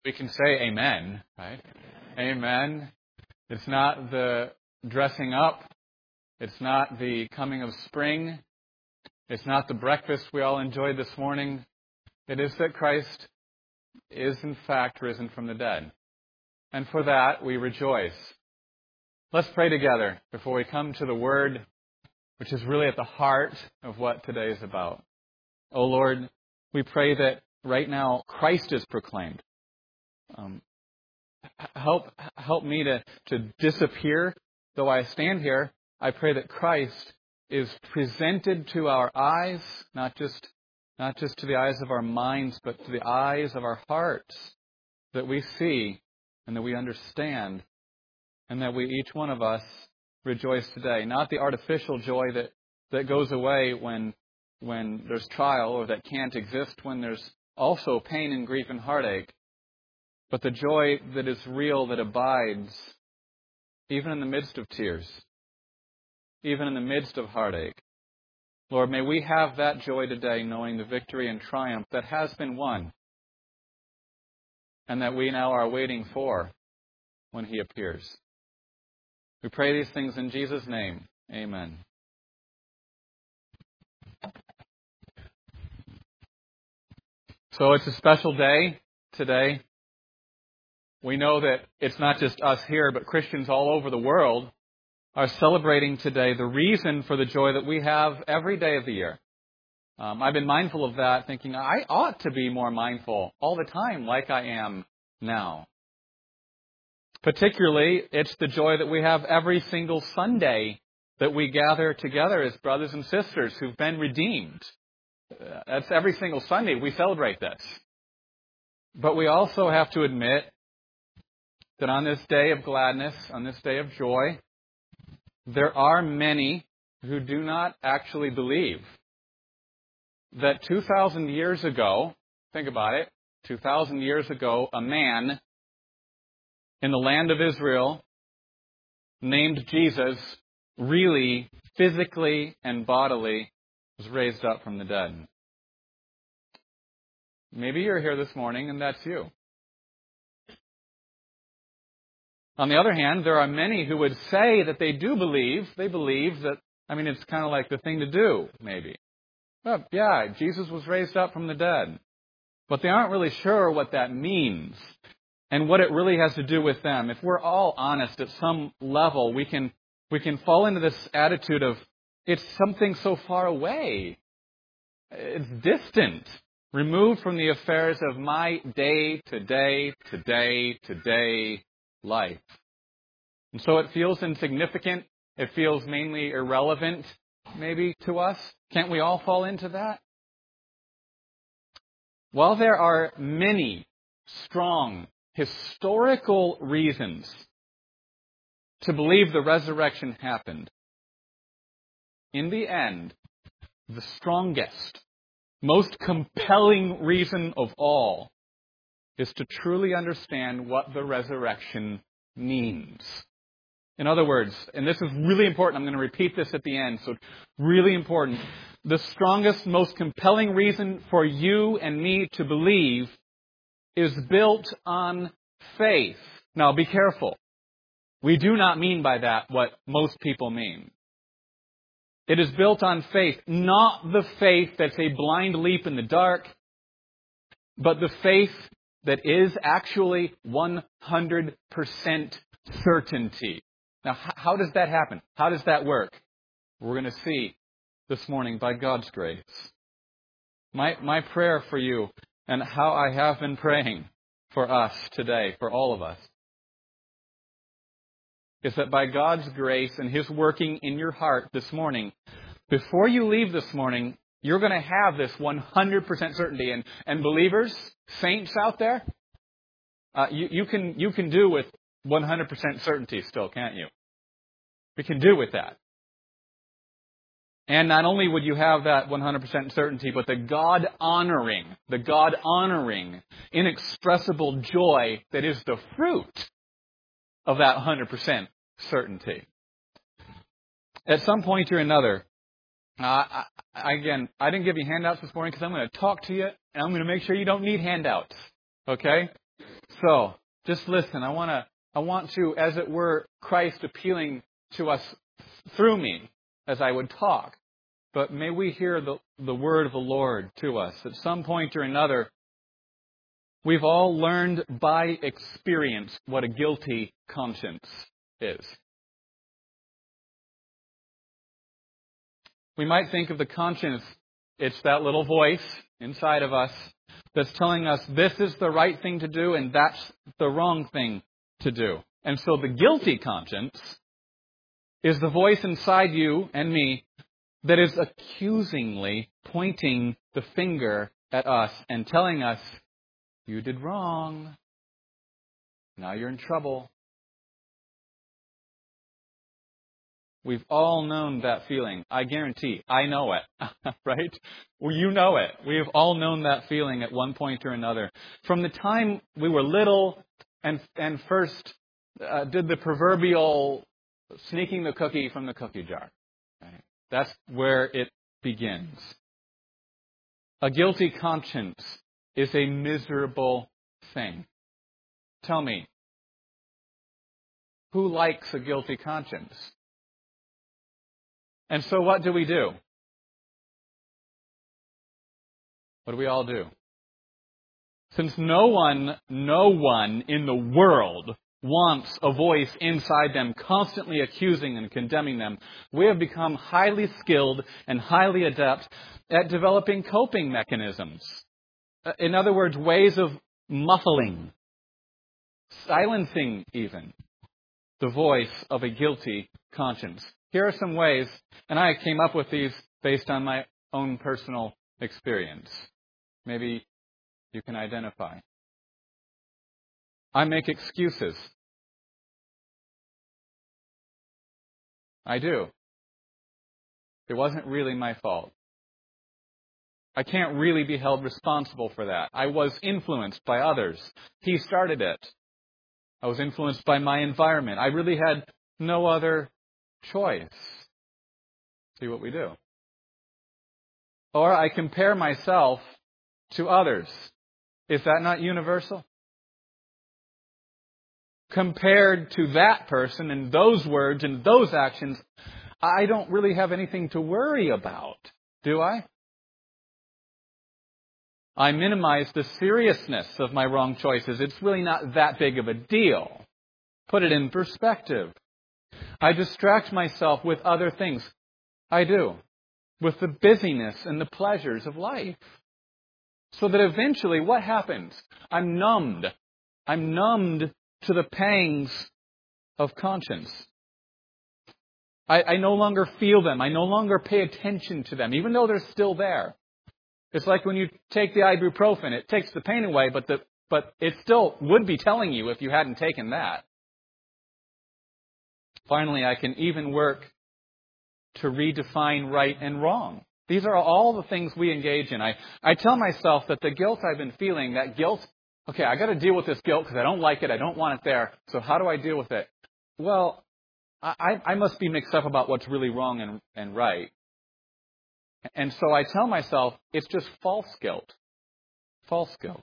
we can say amen, right? Amen. It's not the dressing up. It's not the coming of spring. It's not the breakfast we all enjoyed this morning. It is that Christ is in fact risen from the dead. And for that we rejoice. Let's pray together before we come to the Word, which is really at the heart of what today is about. Oh Lord, we pray that right now Christ is proclaimed. Help me to disappear. Though I stand here, I pray that Christ is presented to our eyes, not just to the eyes of our minds, but to the eyes of our hearts, that we see and that we understand, and that we, each one of us, rejoice today. Not the artificial joy that goes away when there's trial, or that can't exist when there's also pain and grief and heartache, but the joy that is real, that abides, even in the midst of tears, even in the midst of heartache. Lord, may we have that joy today, knowing the victory and triumph that has been won, and that we now are waiting for when He appears. We pray these things in Jesus' name. Amen. So it's a special day today. We know that it's not just us here, but Christians all over the world are celebrating today the reason for the joy that we have every day of the year. I've been mindful of that, thinking I ought to be more mindful all the time like I am now. Particularly, it's the joy that we have every single Sunday that we gather together as brothers and sisters who've been redeemed. That's every single Sunday we celebrate this. But we also have to admit that on this day of gladness, on this day of joy, there are many who do not actually believe that 2,000 years ago, think about it, 2,000 years ago, a man in the land of Israel named Jesus really, physically and bodily, was raised up from the dead. Maybe you're here this morning and that's you. On the other hand, there are many who would say that they do believe. They believe that, it's kind of like the thing to do, maybe. Well, yeah, Jesus was raised up from the dead. But they aren't really sure what that means and what it really has to do with them. If we're all honest at some level, we can fall into this attitude of, it's something so far away. It's distant, removed from the affairs of my day-to-day life. And so it feels insignificant. It feels mainly irrelevant, maybe, to us. Can't we all fall into that? While there are many strong historical reasons to believe the resurrection happened, in the end, the strongest, most compelling reason of all is to truly understand what the resurrection means. In other words, and this is really important, I'm going to repeat this at the end, so it's really important. The strongest, most compelling reason for you and me to believe is built on faith. Now, be careful. We do not mean by that what most people mean. It is built on faith, not the faith that's a blind leap in the dark, but the faith that is actually 100% certainty. Now, how does that happen? How does that work? We're going to see this morning by God's grace. My prayer for you, and how I have been praying for us today, for all of us, is that by God's grace and His working in your heart this morning, before you leave this morning, you're going to have this 100% certainty. And believers, saints out there, you can do with 100% certainty still, can't you? We can do with that. And not only would you have that 100% certainty, but the God-honoring, inexpressible joy that is the fruit of that 100% certainty. At some point or another, I didn't give you handouts this morning because I'm going to talk to you, and I'm going to make sure you don't need handouts. Okay? So, just listen. I want to, as it were, Christ appealing to us through me as I would talk. But may we hear the word of the Lord to us. At some point or another, we've all learned by experience what a guilty conscience is. We might think of the conscience, it's that little voice inside of us that's telling us this is the right thing to do and that's the wrong thing to do. And so the guilty conscience is the voice inside you and me that is accusingly pointing the finger at us and telling us, you did wrong. Now you're in trouble. We've all known that feeling. I guarantee. I know it. Right? Well, you know it. We've all known that feeling at one point or another. From the time we were little and first did the proverbial sneaking the cookie from the cookie jar. Right? That's where it begins. A guilty conscience is a miserable thing. Tell me, who likes a guilty conscience? And so what do we do? What do we all do? Since no one in the world wants a voice inside them constantly accusing and condemning them, we have become highly skilled and highly adept at developing coping mechanisms. In other words, ways of muffling, silencing even, the voice of a guilty conscience. Here are some ways, and I came up with these based on my own personal experience. Maybe you can identify. I make excuses. I do. It wasn't really my fault. I can't really be held responsible for that. I was influenced by others. He started it. I was influenced by my environment. I really had no other choice. See what we do. Or I compare myself to others. Is that not universal? Compared to that person and those words and those actions, I don't really have anything to worry about, do I? I minimize the seriousness of my wrong choices. It's really not that big of a deal. Put it in perspective. I distract myself with other things. I do. With the busyness and the pleasures of life. So that eventually what happens? I'm numbed. I'm numbed to the pangs of conscience. I no longer feel them. I no longer pay attention to them, even though they're still there. It's like when you take the ibuprofen. It takes the pain away, but it still would be telling you if you hadn't taken that. Finally, I can even work to redefine right and wrong. These are all the things we engage in. I tell myself that the guilt I've been feeling, that guilt, okay, I got to deal with this guilt because I don't like it. I don't want it there. So how do I deal with it? Well, I must be mixed up about what's really wrong and right. And so I tell myself it's just false guilt. False guilt.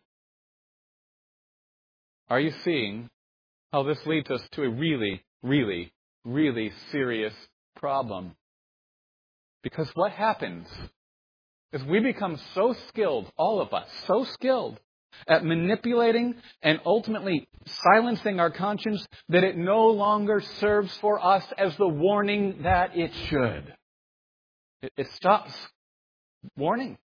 Are you seeing how this leads us to a really, really, really serious problem? Because what happens is we become so skilled, all of us, so skilled at manipulating and ultimately silencing our conscience that it no longer serves for us as the warning that it should. It stops warning.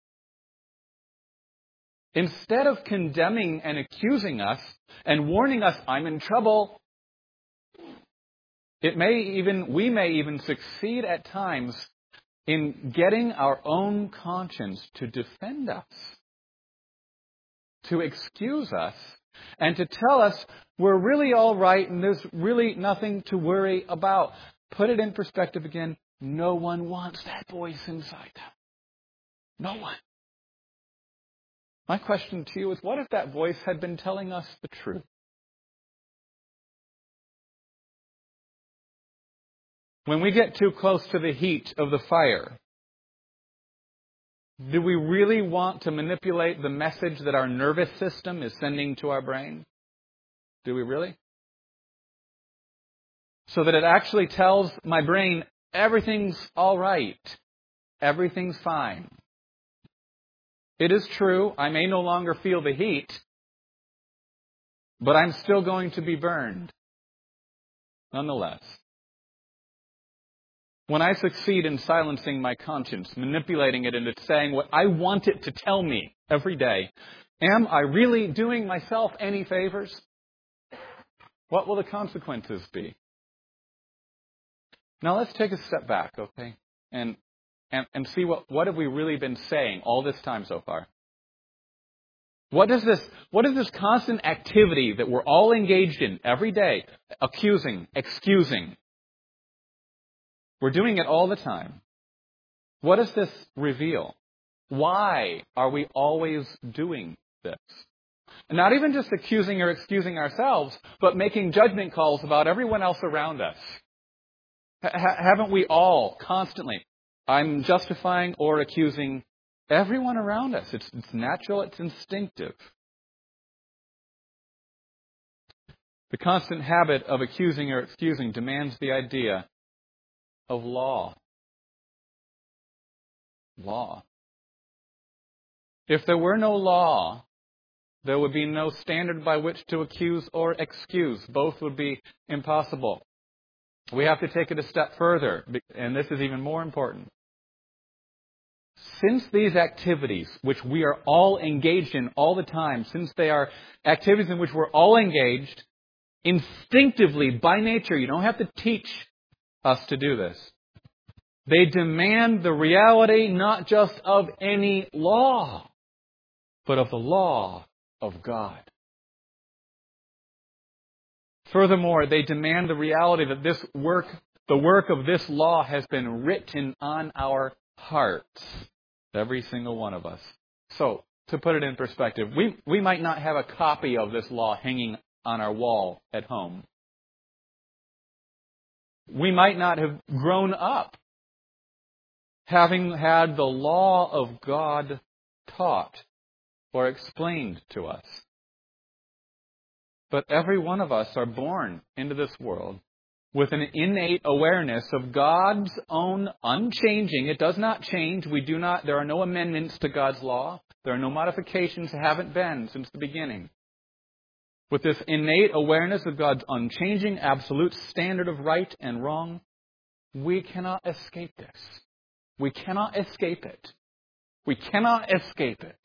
Instead of condemning and accusing us and warning us, I'm in trouble, we may even succeed at times in getting our own conscience to defend us, to excuse us, and to tell us we're really all right and there's really nothing to worry about. Put it in perspective again. No one wants that voice inside them. No one. My question to you is, what if that voice had been telling us the truth? When we get too close to the heat of the fire, do we really want to manipulate the message that our nervous system is sending to our brain? Do we really? So that it actually tells my brain everything's all right. Everything's fine. It is true, I may no longer feel the heat, but I'm still going to be burned. Nonetheless. When I succeed in silencing my conscience, manipulating it into saying what I want it to tell me every day, am I really doing myself any favors? What will the consequences be? Now let's take a step back, okay? And see what have we really been saying all this time so far? What is this constant activity that we're all engaged in every day? Accusing, excusing. We're doing it all the time. What does this reveal? Why are we always doing this? And not even just accusing or excusing ourselves, but making judgment calls about everyone else around us. Haven't we all constantly? I'm justifying or accusing everyone around us. It's natural, it's instinctive. The constant habit of accusing or excusing demands the idea of law. Law. If there were no law, there would be no standard by which to accuse or excuse. Both would be impossible. We have to take it a step further, and this is even more important. Since these activities, which we are all engaged in all the time, since they are activities in which we're all engaged, instinctively, by nature, you don't have to teach us to do this. They demand the reality not just of any law, but of the law of God. Furthermore, they demand the reality that the work of this law has been written on our hearts. Every single one of us. So, to put it in perspective, we might not have a copy of this law hanging on our wall at home. We might not have grown up having had the law of God taught or explained to us. But every one of us are born into this world with an innate awareness of God's own unchanging. It does not change. There are no amendments to God's law. There are no modifications, haven't been since the beginning. With this innate awareness of God's unchanging, absolute standard of right and wrong, we cannot escape this. We cannot escape it. We cannot escape it.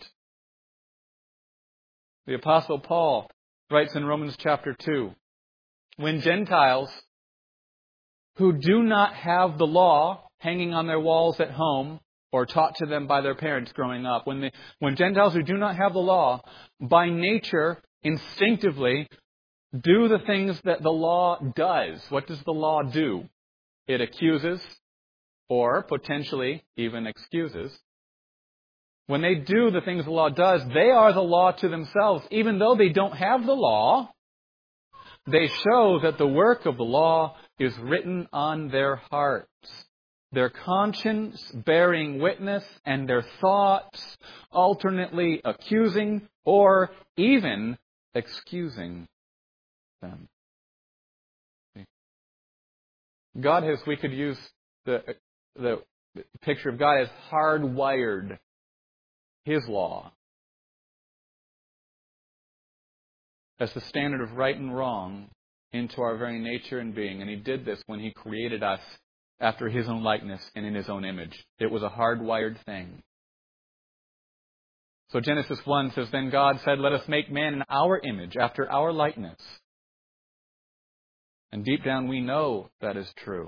The Apostle Paul writes in Romans chapter 2, when Gentiles who do not have the law hanging on their walls at home or taught to them by their parents growing up, when Gentiles who do not have the law, by nature, instinctively, do the things that the law does. What does the law do? It accuses or potentially even excuses. When they do the things the law does, they are the law to themselves. Even though they don't have the law, they show that the work of the law is written on their hearts. Their conscience bearing witness and their thoughts alternately accusing or even excusing them. We could use the picture of God as hardwired His law as the standard of right and wrong into our very nature and being. And He did this when He created us after His own likeness and in His own image. It was a hardwired thing. So Genesis 1 says, then God said, let us make man in our image, after our likeness. And deep down we know that is true.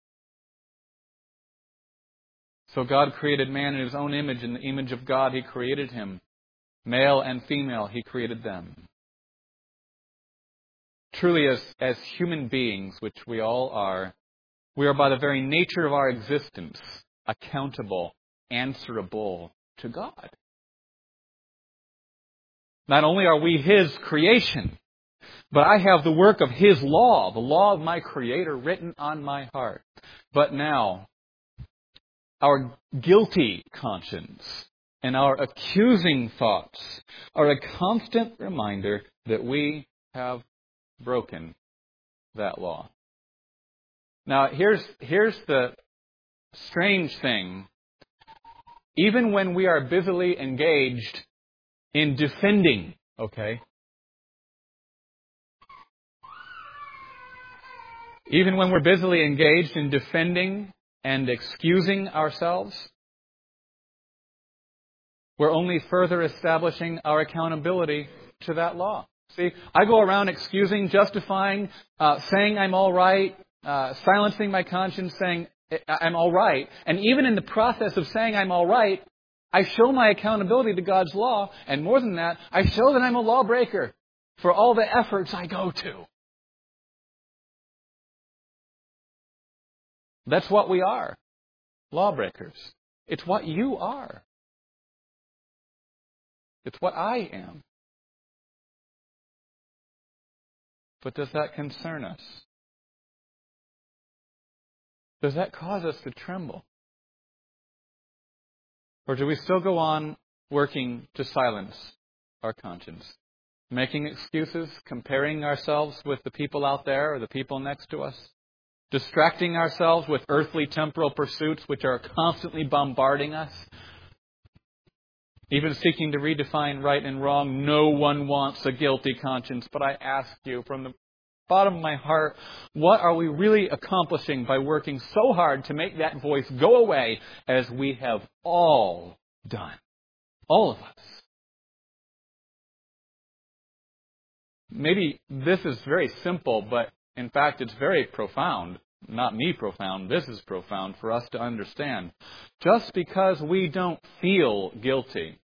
So God created man in His own image. In the image of God He created him. Male and female He created them. Truly, as human beings, which we all are, we are by the very nature of our existence accountable, answerable to God. Not only are we His creation, but I have the work of His law, the law of my Creator written on my heart. But now, our guilty conscience and our accusing thoughts are a constant reminder that we have broken that law. Now, here's the strange thing. Even when we are busily engaged in defending, okay? Even when we're busily engaged in defending and excusing ourselves, we're only further establishing our accountability to that law. See, I go around excusing, justifying, saying I'm all right, silencing my conscience, saying I'm all right. And even in the process of saying I'm all right, I show my accountability to God's law. And more than that, I show that I'm a lawbreaker for all the efforts I go to. That's what we are. Lawbreakers. It's what you are. It's what I am. But does that concern us? Does that cause us to tremble? Or do we still go on working to silence our conscience? Making excuses, comparing ourselves with the people out there or the people next to us? Distracting ourselves with earthly temporal pursuits which are constantly bombarding us? Even seeking to redefine right and wrong. No one wants a guilty conscience. But I ask you from the bottom of my heart, what are we really accomplishing by working so hard to make that voice go away as we have all done? All of us. Maybe this is very simple, but in fact it's very profound. Not me profound, this is profound for us to understand. Just because we don't feel guilty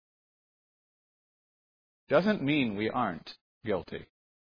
doesn't mean we aren't guilty.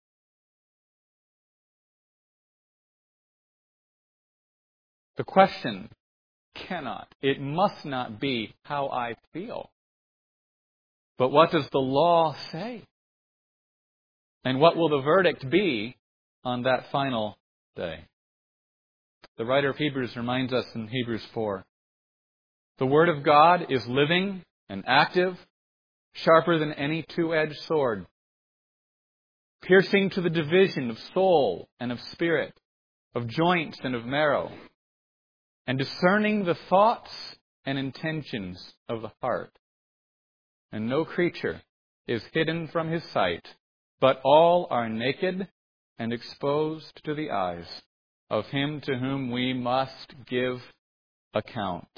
The question it must not be how I feel. But what does the law say? And what will the verdict be on that final day? The writer of Hebrews reminds us in Hebrews 4. The Word of God is living and active, sharper than any two-edged sword, piercing to the division of soul and of spirit, of joints and of marrow, and discerning the thoughts and intentions of the heart. And no creature is hidden from His sight, but all are naked and exposed to the eyes of Him to whom we must give account.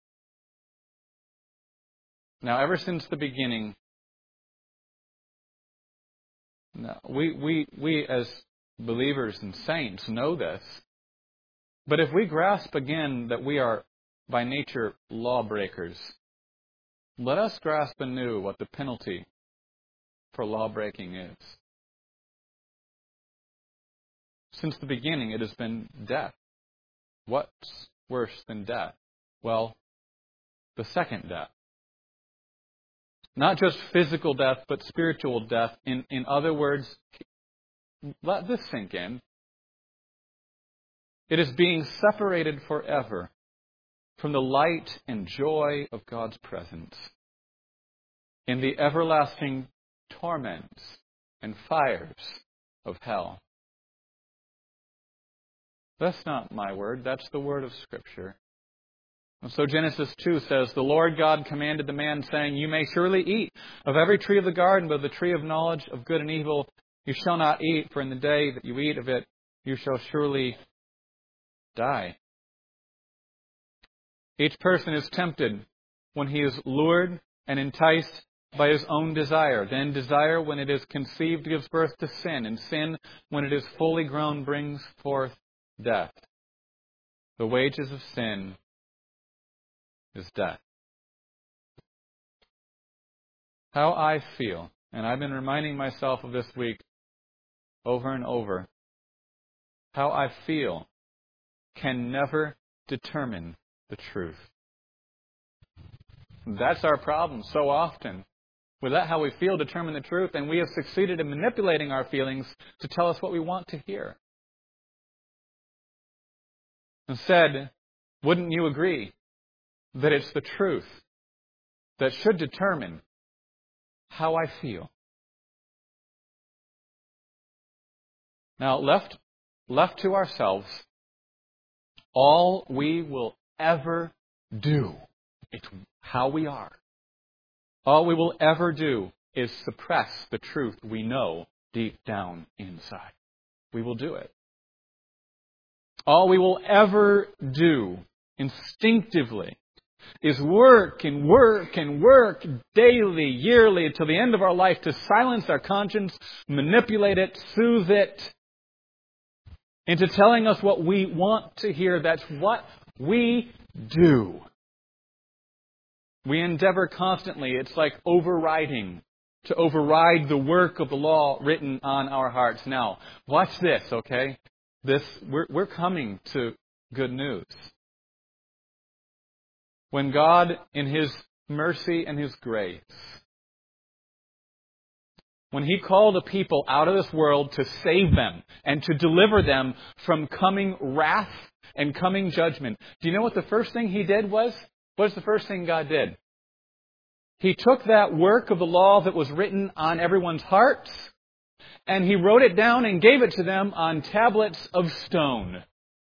Now, ever since the beginning, we as believers and saints know this. But if we grasp again that we are by nature lawbreakers, let us grasp anew what the penalty for lawbreaking is. Since the beginning, it has been death. What's worse than death? Well, the second death. Not just physical death, but spiritual death. In other words, let this sink in. It is being separated forever from the light and joy of God's presence in the everlasting torments and fires of hell. That's not my word. That's the word of Scripture. And so Genesis 2 says, the Lord God commanded the man, saying, you may surely eat of every tree of the garden, but of the tree of knowledge of good and evil you shall not eat, for in the day that you eat of it, you shall surely die. Each person is tempted when he is lured and enticed by his own desire. Then desire, when it is conceived, gives birth to sin. And sin, when it is fully grown, brings forth death. The wages of sin is death. How I feel, and I've been reminding myself of this week over and over, how I feel can never determine the truth. That's our problem so often. We let how we feel determine the truth, and we have succeeded in manipulating our feelings to tell us what we want to hear. Instead, wouldn't you agree that it's the truth that should determine how I feel? Now, left to ourselves, all we will ever do, it's how we are. All we will ever do is suppress the truth we know deep down inside. We will do it. All we will ever do instinctively is work and work and work daily, yearly, until the end of our life to silence our conscience, manipulate it, soothe it, into telling us what we want to hear. That's what we do. We endeavor constantly. It's like to override the work of the law written on our hearts. Now, watch this, okay? We're coming to good news. When God, in His mercy and His grace, when He called a people out of this world to save them and to deliver them from coming wrath and coming judgment, do you know what the first thing He did was? What's the first thing God did? He took that work of the law that was written on everyone's hearts, and He wrote it down and gave it to them on tablets of stone.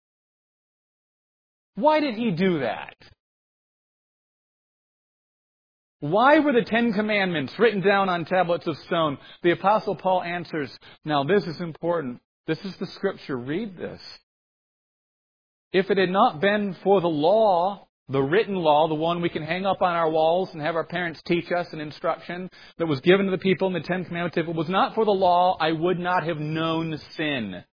Why did He do that? Why were the 10 Commandments written down on tablets of stone? The Apostle Paul answers, now this is important. This is the Scripture. Read this. If it had not been for the law, the written law, the one we can hang up on our walls and have our parents teach us an instruction that was given to the people in the 10 Commandments, if it was not for the law, I would not have known sin.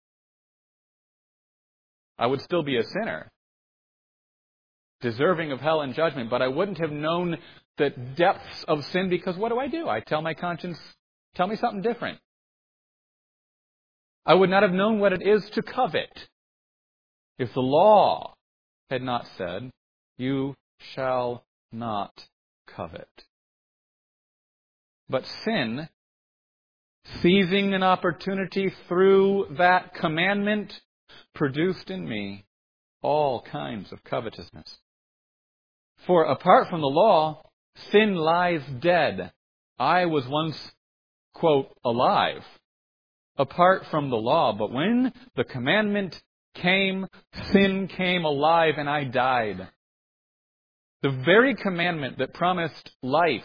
I would still be a sinner, deserving of hell and judgment, but I wouldn't have known the depths of sin, because what do? I tell my conscience, tell me something different. I would not have known what it is to covet if the law had not said, you shall not covet. But sin, seizing an opportunity through that commandment, produced in me all kinds of covetousness. For apart from the law, sin lies dead. I was once, quote, alive, apart from the law. But when the commandment came, sin came alive and I died. The very commandment that promised life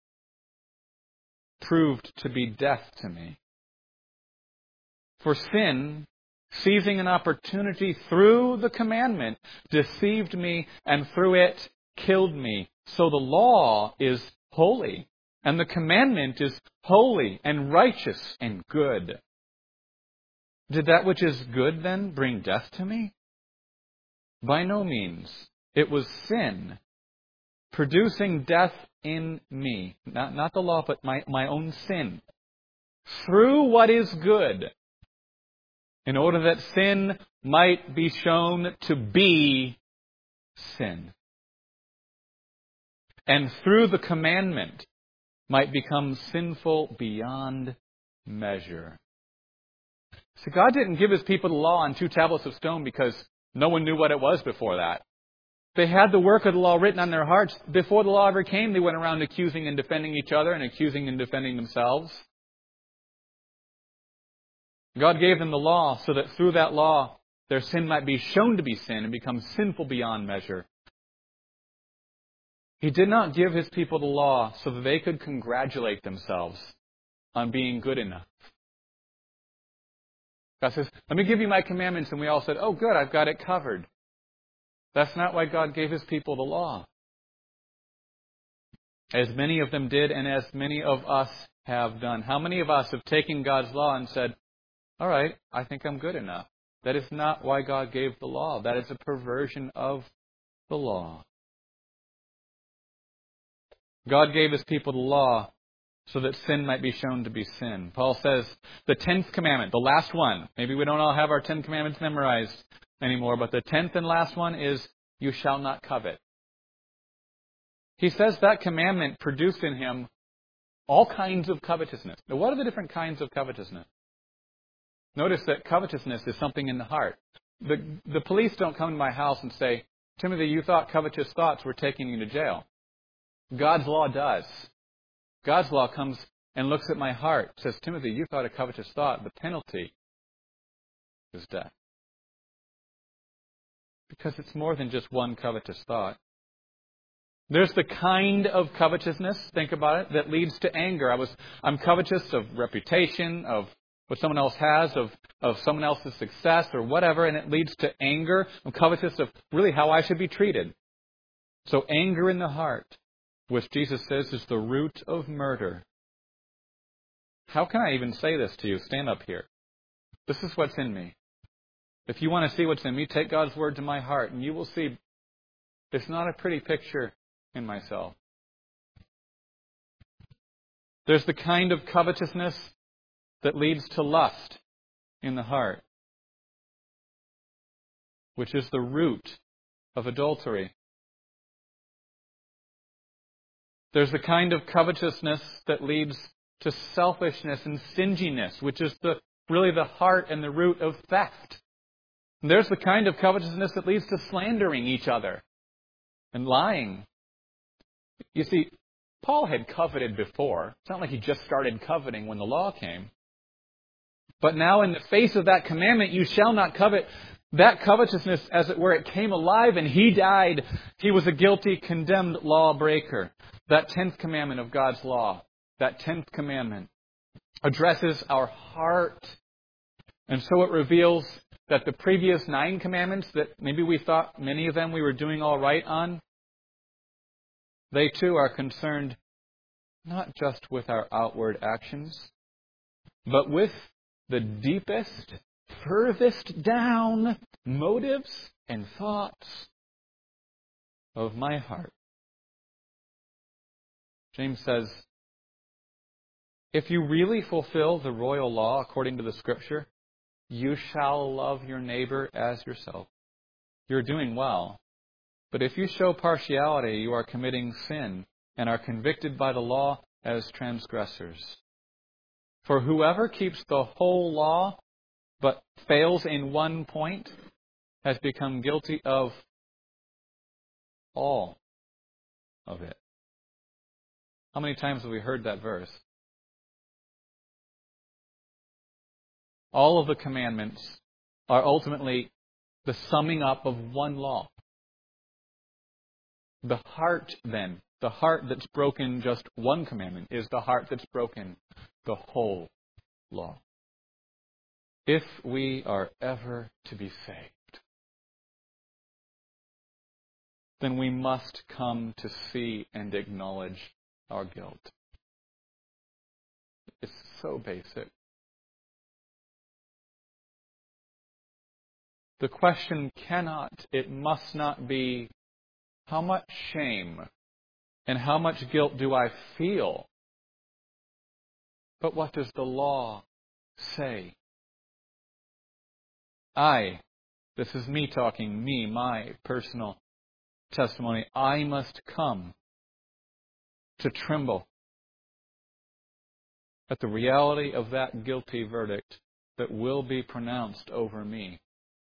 proved to be death to me. For sin, seizing an opportunity through the commandment, deceived me and through it killed me. So the law is holy, and the commandment is holy and righteous and good. Did that which is good then bring death to me? By no means. It was sin, producing death in me. Not the law, but my own sin. Through what is good, in order that sin might be shown to be sin. And through the commandment might become sinful beyond measure. So God didn't give His people the law on 2 tablets of stone because no one knew what it was before that. They had the work of the law written on their hearts. Before the law ever came, they went around accusing and defending each other and accusing and defending themselves. God gave them the law so that through that law, their sin might be shown to be sin and become sinful beyond measure. He did not give His people the law so that they could congratulate themselves on being good enough. God says, let me give you my commandments. And we all said, oh good, I've got it covered. That's not why God gave His people the law. As many of them did and as many of us have done. How many of us have taken God's law and said, all right, I think I'm good enough. That is not why God gave the law. That is a perversion of the law. God gave His people the law so that sin might be shown to be sin. Paul says the 10th commandment, the last one. Maybe we don't all have our 10 commandments memorized anymore, but the 10th and last one is, you shall not covet. He says that commandment produced in him all kinds of covetousness. Now, what are the different kinds of covetousness? Notice that covetousness is something in the heart. The police don't come to my house and say, Timothy, you thought covetous thoughts were taking you to jail. God's law does. God's law comes and looks at my heart, says, Timothy, you thought a covetous thought. The penalty is death. Because it's more than just one covetous thought. There's the kind of covetousness, think about it, that leads to anger. I'm covetous of reputation, of what someone else has, of someone else's success or whatever, and it leads to anger. I'm covetous of really how I should be treated. So anger in the heart, which Jesus says is the root of murder. How can I even say this to you? Stand up here. This is what's in me. If you want to see what's in me, take God's word to my heart, and you will see it's not a pretty picture in myself. There's the kind of covetousness that leads to lust in the heart, which is the root of adultery. There's the kind of covetousness that leads to selfishness and stinginess, which is really the heart and the root of theft. And there's the kind of covetousness that leads to slandering each other and lying. You see, Paul had coveted before. It's not like he just started coveting when the law came. But now in the face of that commandment, you shall not covet, that covetousness, as it were, it came alive and he died. He was a guilty, condemned lawbreaker. That 10th commandment of God's law, that 10th commandment, addresses our heart. And so it reveals that the previous 9 commandments that maybe we thought many of them we were doing all right on, they too are concerned not just with our outward actions, but with the deepest, furthest down motives and thoughts of my heart. James says, if you really fulfill the royal law according to the Scripture, you shall love your neighbor as yourself. You're doing well. But if you show partiality, you are committing sin and are convicted by the law as transgressors. For whoever keeps the whole law but fails in one point has become guilty of all of it. How many times have we heard that verse? All of the commandments are ultimately the summing up of one law. The heart, then, the heart that's broken just one commandment is the heart that's broken the whole law. If we are ever to be saved, then we must come to see and acknowledge our guilt. It's so basic. The question cannot, it must not be, how much shame and how much guilt do I feel? But what does the law say? This is me talking, my personal testimony. I must come to tremble at the reality of that guilty verdict that will be pronounced over me.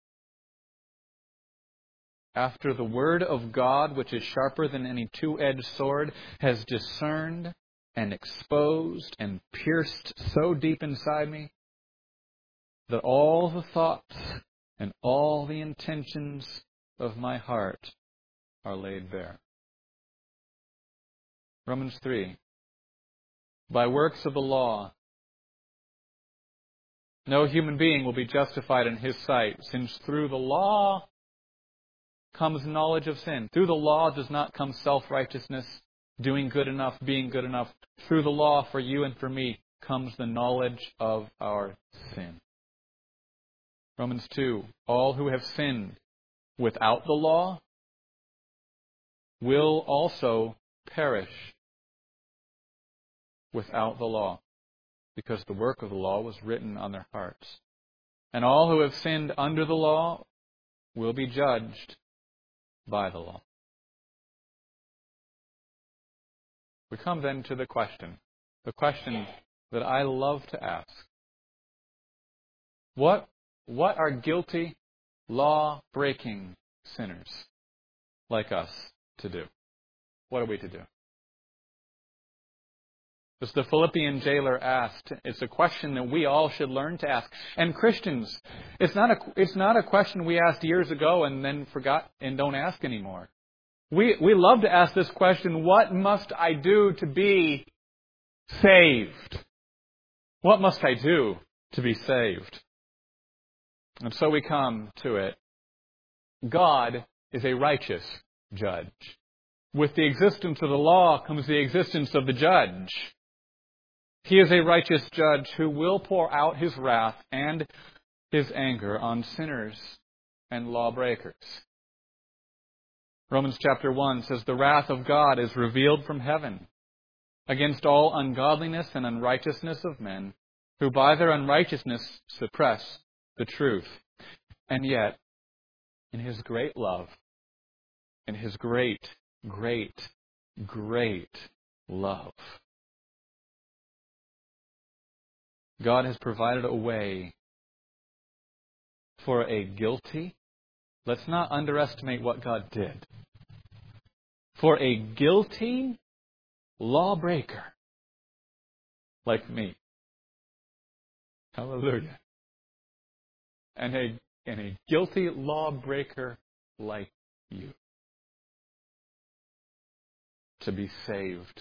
After the Word of God, which is sharper than any two-edged sword, has discerned and exposed and pierced so deep inside me that all the thoughts and all the intentions of my heart are laid bare. Romans 3. By works of the law, no human being will be justified in his sight, since through the law comes knowledge of sin. Through the law does not come self-righteousness, doing good enough, being good enough. Through the law, for you and for me, comes the knowledge of our sin. Romans 2. All who have sinned without the law will also perish without the law, because the work of the law was written on their hearts. And all who have sinned under the law will be judged by the law. We come then to the question that I love to ask. What are guilty, law-breaking sinners like us to do? What are we to do? as the Philippian jailer asked. It's a question that we all should learn to ask. And Christians, it's not a question we asked years ago and then forgot and don't ask anymore. We love to ask this question, what must I do to be saved? What must I do to be saved? And so we come to it. God is a righteous judge. With the existence of the law comes the existence of the judge. He is a righteous judge who will pour out His wrath and His anger on sinners and lawbreakers. Romans chapter 1 says, the wrath of God is revealed from heaven against all ungodliness and unrighteousness of men, who by their unrighteousness suppress the truth. And yet, in His great love, in His great love, God has provided a way for a guilty, let's not underestimate what God did, for a guilty lawbreaker like me. Hallelujah. And a guilty lawbreaker like you to be saved.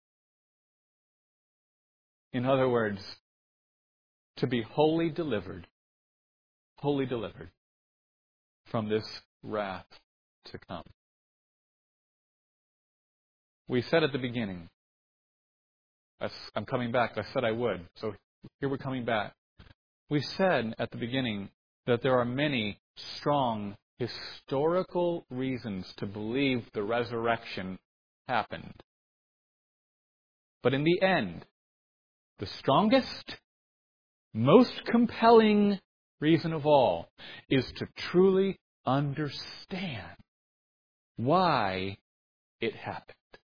In other words, to be wholly delivered from this wrath to come. We said at the beginning, I'm coming back, I said I would, so here we're coming back. We said at the beginning that there are many strong historical reasons to believe the resurrection happened. But in the end, the strongest, most compelling reason of all is to truly understand why it happened.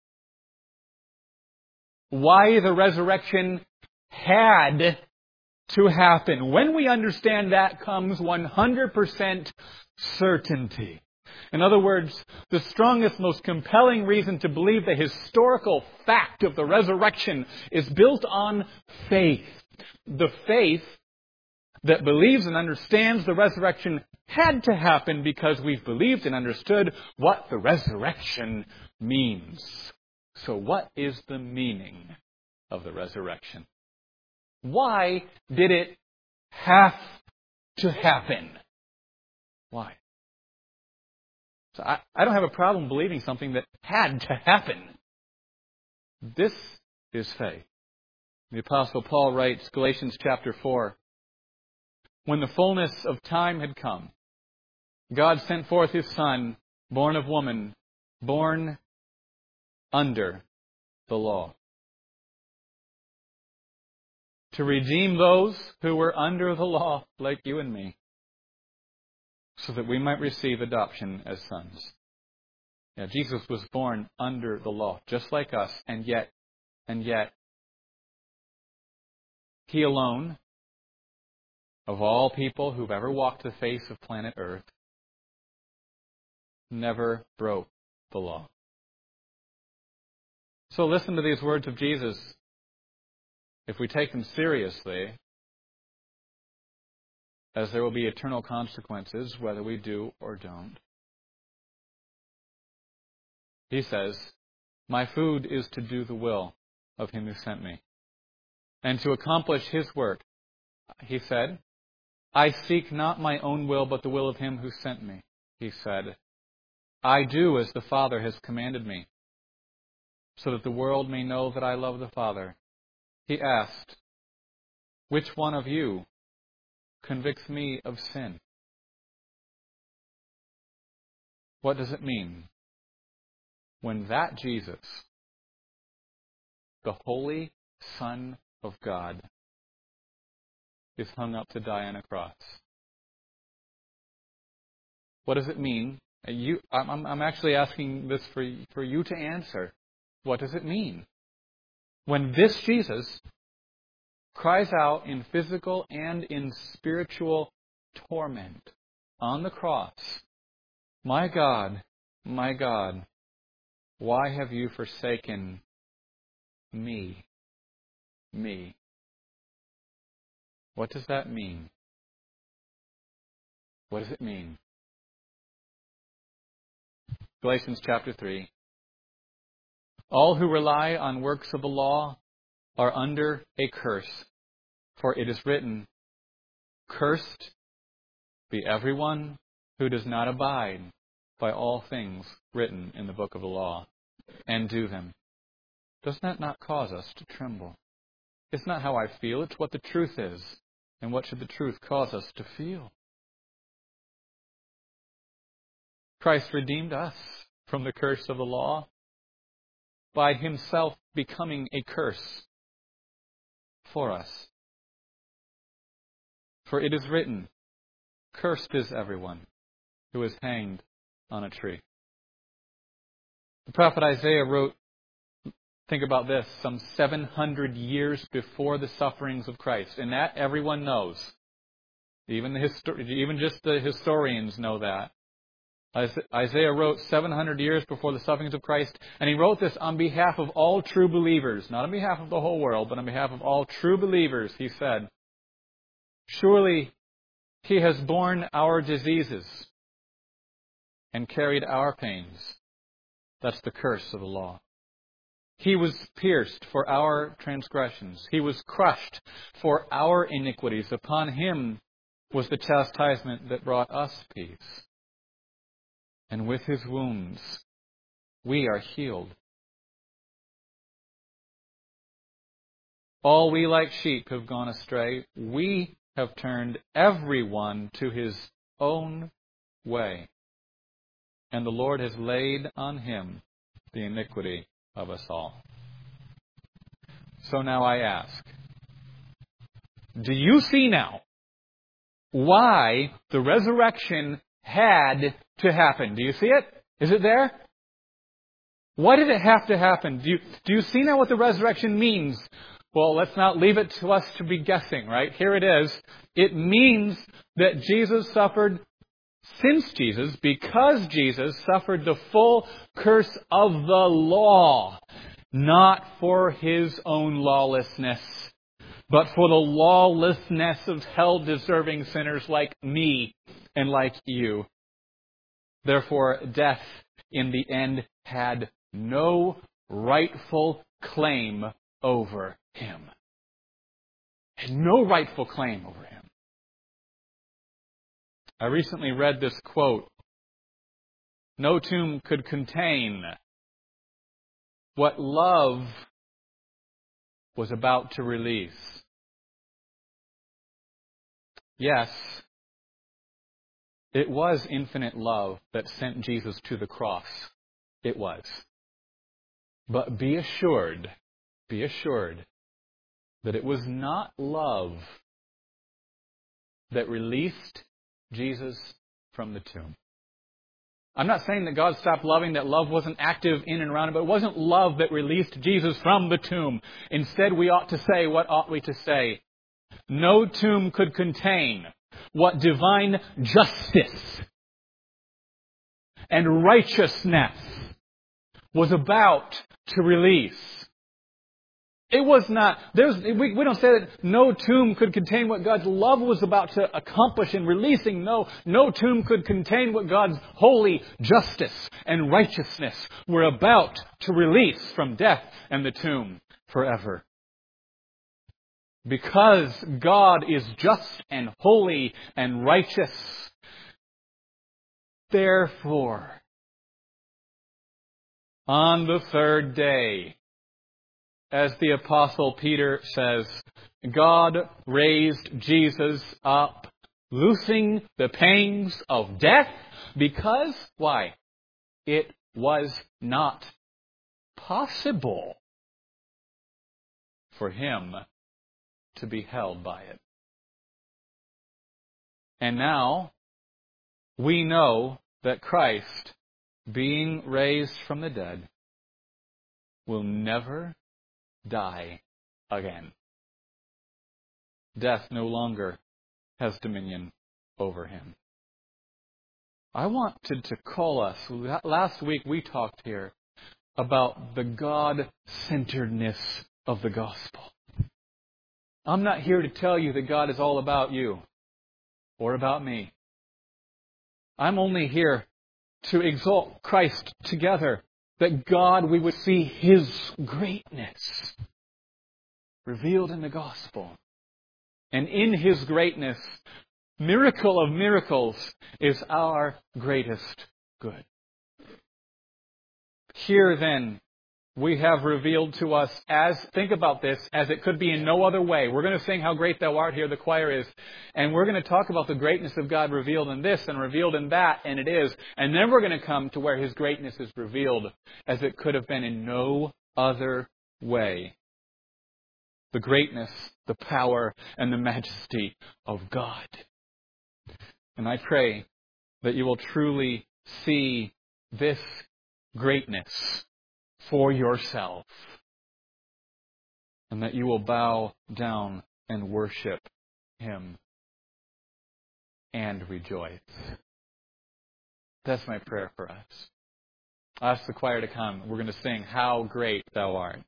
Why the resurrection had to happen. When we understand that comes 100% certainty. In other words, the strongest, most compelling reason to believe the historical fact of the resurrection is built on faith. The faith that believes and understands the resurrection had to happen because we've believed and understood what the resurrection means. So what is the meaning of the resurrection? Why did it have to happen? Why? So I don't have a problem believing something that had to happen. This is faith. The Apostle Paul writes, Galatians chapter 4, when the fullness of time had come, God sent forth His Son, born of woman, born under the law, to redeem those who were under the law, like you and me, so that we might receive adoption as sons. Yeah, Jesus was born under the law, just like us, and yet, He alone, of all people who've ever walked the face of planet Earth, never broke the law. So listen to these words of Jesus. If we take them seriously, as there will be eternal consequences whether we do or don't. He says, my food is to do the will of Him who sent me, and to accomplish His work. He said, I seek not my own will, but the will of Him who sent me. He said, I do as the Father has commanded me, so that the world may know that I love the Father. He asked, which one of you convicts me of sin? What does it mean when that Jesus, the Holy Son of God, is hung up to die on a cross? What does it mean? I'm actually asking this for you to answer. What does it mean when this Jesus cries out in physical and in spiritual torment on the cross, my God, why have you forsaken me? me. What does that mean? What does it mean? Galatians chapter 3. All who rely on works of the law are under a curse. For it is written, "Cursed be everyone who does not abide by all things written in the book of the law and do them." Does that not cause us to tremble? It's not how I feel, it's what the truth is. And what should the truth cause us to feel? Christ redeemed us from the curse of the law by Himself becoming a curse for us. For it is written, "Cursed is everyone who is hanged on a tree." The prophet Isaiah wrote, think about this, some 700 years before the sufferings of Christ. And that everyone knows. Even just the historians know that. Isaiah wrote 700 years before the sufferings of Christ, and he wrote this on behalf of all true believers, not on behalf of the whole world, but on behalf of all true believers. He said, "Surely He has borne our diseases and carried our pains." That's the curse of the law. "He was pierced for our transgressions. He was crushed for our iniquities. Upon Him was the chastisement that brought us peace. And with His wounds, we are healed. All we like sheep have gone astray. We have turned everyone to his own way. And the Lord has laid on Him the iniquity of us all." So now I ask, do you see now why the resurrection had to happen? Do you see it? Is it there? Why did it have to happen? Do you see now what the resurrection means? Well, let's not leave it to us to be guessing, right? Here it is. It means that because Jesus suffered the full curse of the law, not for His own lawlessness, but for the lawlessness of hell-deserving sinners like me and like you. Therefore, death in the end had no rightful claim over Him. Had no rightful claim over Him. I recently read this quote. No tomb could contain what love was about to release. Yes, it was infinite love that sent Jesus to the cross. It was. But be assured that it was not love that released Jesus from the tomb. I'm not saying that God stopped loving, that love wasn't active in and around it, but it wasn't love that released Jesus from the tomb. Instead, we ought to say, what ought we to say? No tomb could contain what divine justice and righteousness was about to release. It was not, we don't say that no tomb could contain what God's love was about to accomplish in releasing. No tomb could contain what God's holy justice and righteousness were about to release from death and the tomb forever. Because God is just and holy and righteous, therefore, on the third day, as the Apostle Peter says, God raised Jesus up, loosing the pangs of death, because, why? It was not possible for Him to be held by it. And now, we know that Christ, being raised from the dead, will never die again. Death no longer has dominion over Him. I wanted to call us, last week we talked here about the God-centeredness of the gospel. I'm not here to tell you that God is all about you or about me. I'm only here to exalt Christ together, that God, we would see His greatness revealed in the gospel. And in His greatness, miracle of miracles, is our greatest good. Here then, we have revealed to us think about this, as it could be in no other way. We're going to sing How Great Thou Art here, the choir is. And we're going to talk about the greatness of God revealed in this and revealed in that, and it is. And then we're going to come to where His greatness is revealed as it could have been in no other way. The greatness, the power, and the majesty of God. And I pray that you will truly see this greatness for yourself, and that you will bow down and worship Him and rejoice. That's my prayer for us. I'll ask the choir to come. We're going to sing How Great Thou Art.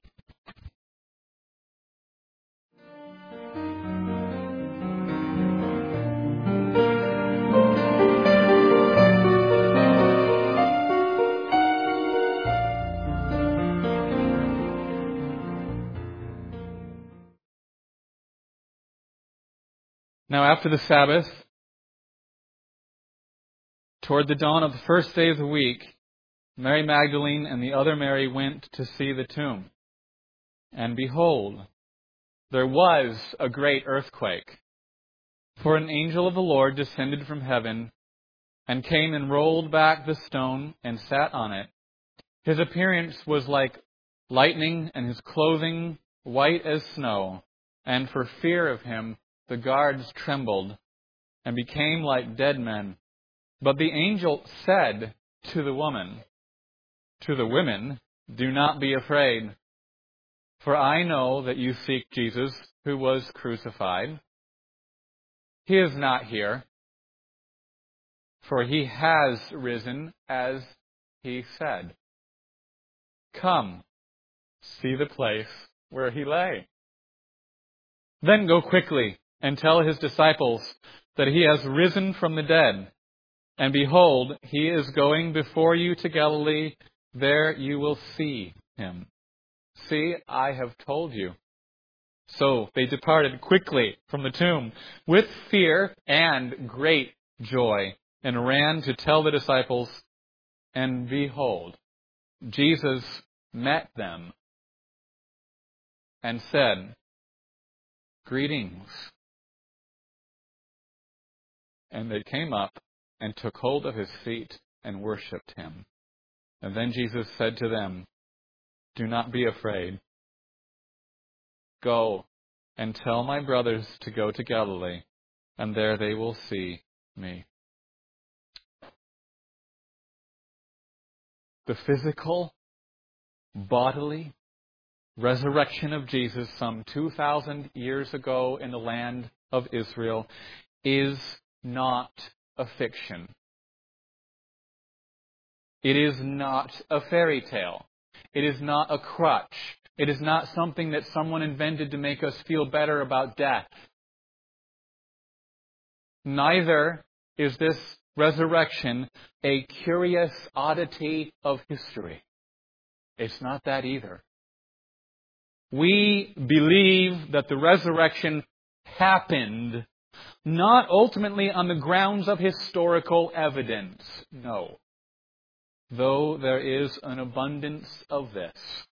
Now after the Sabbath, toward the dawn of the first day of the week, Mary Magdalene and the other Mary went to see the tomb. And behold, there was a great earthquake. For an angel of the Lord descended from heaven and came and rolled back the stone and sat on it. His appearance was like lightning and his clothing white as snow. And for fear of him, the guards trembled and became like dead men. But the angel said to the women, "Do not be afraid, for I know that you seek Jesus who was crucified. He is not here, for He has risen as He said. Come, see the place where He lay. Then go quickly and tell His disciples that He has risen from the dead. And behold, He is going before you to Galilee. There you will see Him. See, I have told you." So they departed quickly from the tomb with fear and great joy and ran to tell the disciples. And behold, Jesus met them and said, "Greetings." And they came up and took hold of His feet and worshipped Him. And then Jesus said to them, "Do not be afraid. Go and tell my brothers to go to Galilee, and there they will see me." The physical, bodily resurrection of Jesus some 2,000 years ago in the land of Israel is not a fiction. It is not a fairy tale. It is not a crutch. It is not something that someone invented to make us feel better about death. Neither is this resurrection a curious oddity of history. It's not that either. We believe that the resurrection happened not ultimately on the grounds of historical evidence. No. Though there is an abundance of this.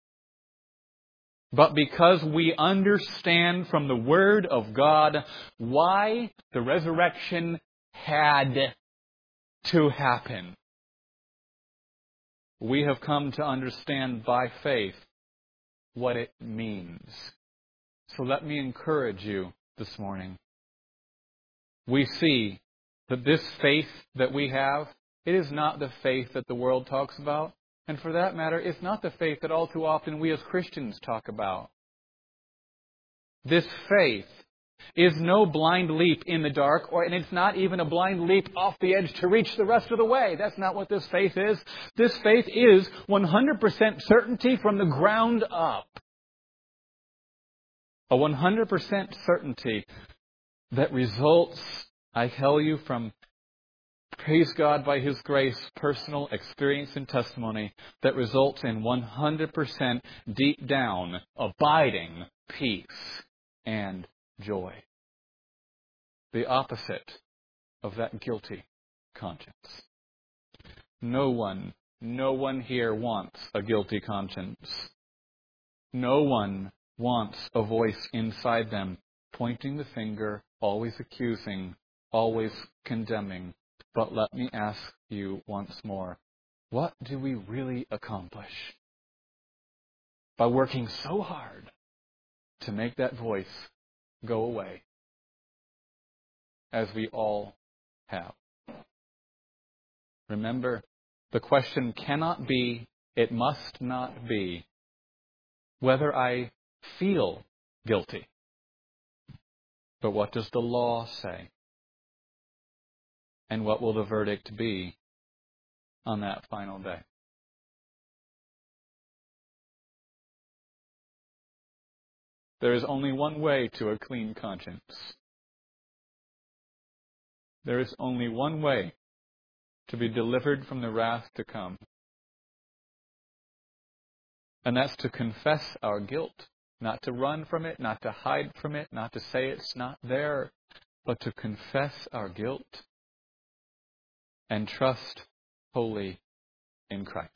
But because we understand from the Word of God why the resurrection had to happen, we have come to understand by faith what it means. So let me encourage you this morning. We see that this faith that we have, it is not the faith that the world talks about. And for that matter, it's not the faith that all too often we as Christians talk about. This faith is no blind leap in the dark, and it's not even a blind leap off the edge to reach the rest of the way. That's not what this faith is. This faith is 100% certainty from the ground up. A 100% certainty that results, I tell you, from, praise God by His grace, personal experience and testimony that results in 100% deep down, abiding peace and joy. The opposite of that guilty conscience. No one here wants a guilty conscience. No one wants a voice inside them pointing the finger, always accusing, always condemning. But let me ask you once more, what do we really accomplish by working so hard to make that voice go away, as we all have? Remember, the question cannot be, it must not be, whether I feel guilty. But what does the law say? And what will the verdict be on that final day? There is only one way to a clean conscience. There is only one way to be delivered from the wrath to come. And that's to confess our guilt. Not to run from it, not to hide from it, not to say it's not there, but to confess our guilt and trust wholly in Christ.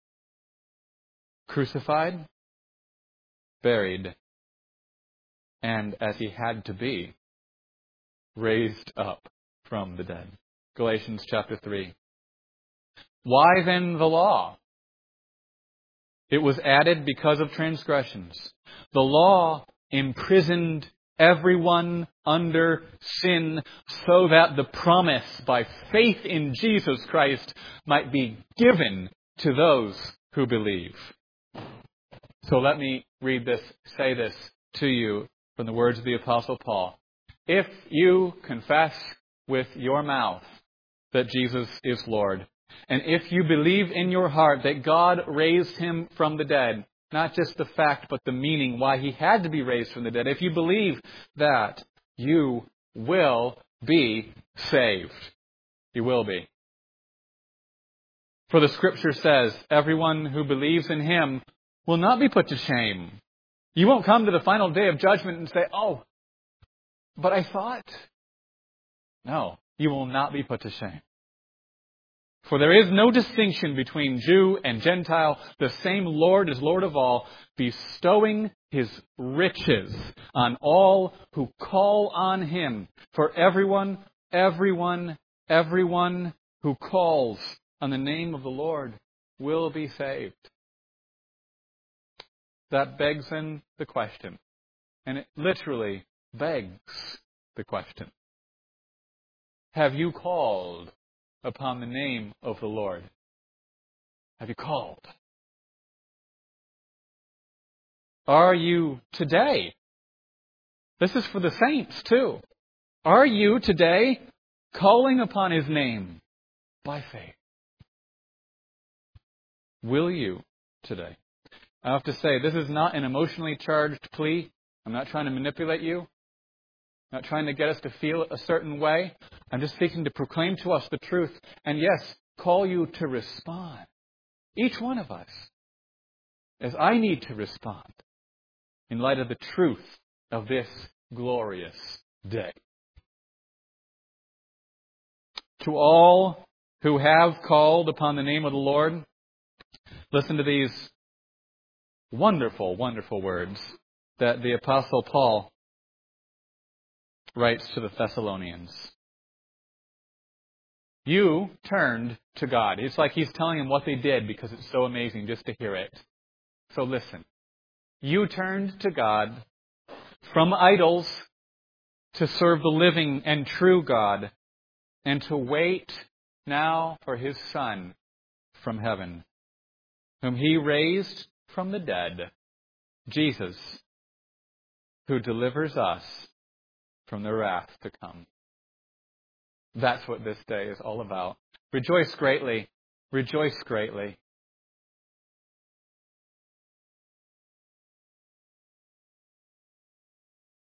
Crucified, buried, and as He had to be, raised up from the dead. Galatians chapter 3. Why then the law? It was added because of transgressions. The law imprisoned everyone under sin so that the promise by faith in Jesus Christ might be given to those who believe. So let me read this, say this to you from the words of the Apostle Paul. If you confess with your mouth that Jesus is Lord, and if you believe in your heart that God raised Him from the dead, not just the fact, but the meaning why He had to be raised from the dead. If you believe that, you will be saved. You will be. For the Scripture says, everyone who believes in Him will not be put to shame. You won't come to the final day of judgment and say, oh, but I thought. No, you will not be put to shame. For there is no distinction between Jew and Gentile. The same Lord is Lord of all, bestowing His riches on all who call on Him. For everyone who calls on the name of the Lord will be saved. That begs then the question, and it literally begs the question. Have you called upon the name of the Lord? Have you called? Are you today? This is for the saints too. Are you today calling upon His name by faith? Will you today? I have to say, this is not an emotionally charged plea. I'm not trying to manipulate you. I'm not trying to get us to feel a certain way. I'm just seeking to proclaim to us the truth. And yes, call you to respond. Each one of us. As I need to respond. In light of the truth of this glorious day. To all who have called upon the name of the Lord, listen to these wonderful, wonderful words that the Apostle Paul writes to the Thessalonians. You turned to God. It's like he's telling them what they did because it's so amazing just to hear it. So listen. You turned to God from idols to serve the living and true God and to wait now for His Son from heaven, whom He raised from the dead, Jesus, who delivers us from the wrath to come. That's what this day is all about. Rejoice greatly. Rejoice greatly.